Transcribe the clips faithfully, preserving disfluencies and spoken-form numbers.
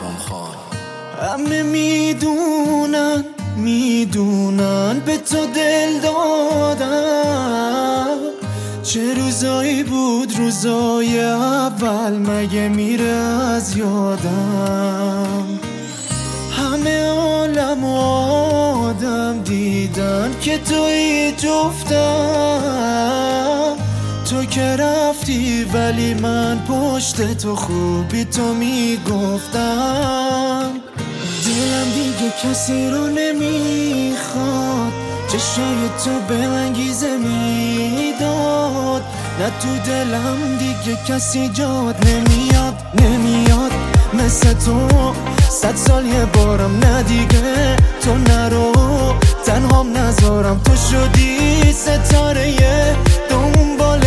آرام خان. همه میدونن میدونن به تو دل دادم، چه روزایی بود روزای اول مگه میره از یادم. همه عالم و آدم دیدن که توی جفتم، تو که رفتی ولی من پشت تو خوبی تو میگفتم. دلم دیگه کسی رو نمیخواد، چشای تو به انگیزه میداد. نه تو دلم دیگه کسی جاد نمیاد نمیاد مثل تو. صد سال یه بارم نه دیگه تو نرو، تنهام نذارم تو شدی ستاره دنبال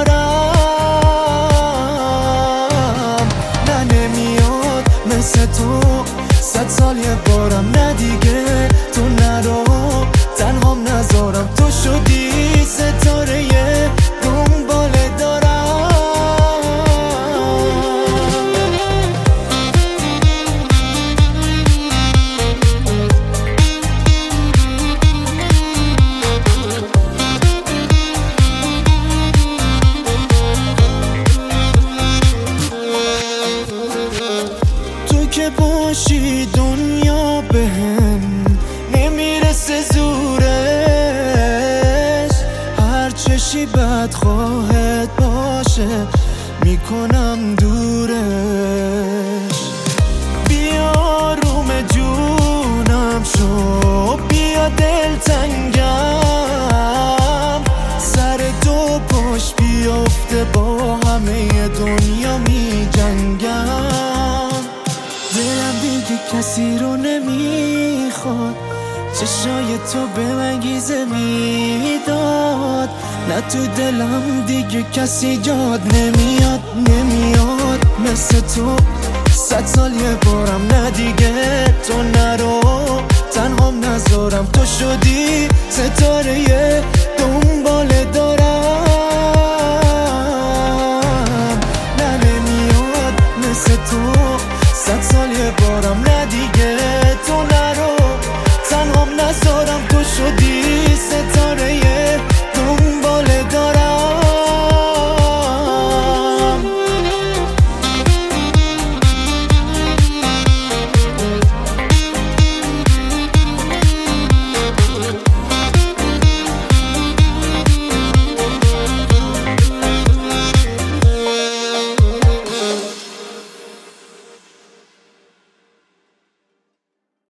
دارم. نه نمیاد مثل تو، صد سال یه بارم نه دیگه تو نرو، تنهام نذارم تو شدی ستاره دنبال دارم. تو که باشی دنیا بهم نمیرسه زورش، هر چشی بدخواهت باشه میکنم دورش. بیا روم جونم شو، بیا دلتنگم، سر دو پاش بیافته با همه دنیا می جنگم. دلم دیگه کسی رو نمیخواد، چشای تو به انگیزه میداد. نه تو دلم دیگه کسی جاد نمیاد نمیاد مثل تو. صد سال یه بارم نه دیگه تو نرو، تنهام نذارم تو شدی ستاره دنبال دارم. نه نمیاد مثل تو، صد سال یه بارم نه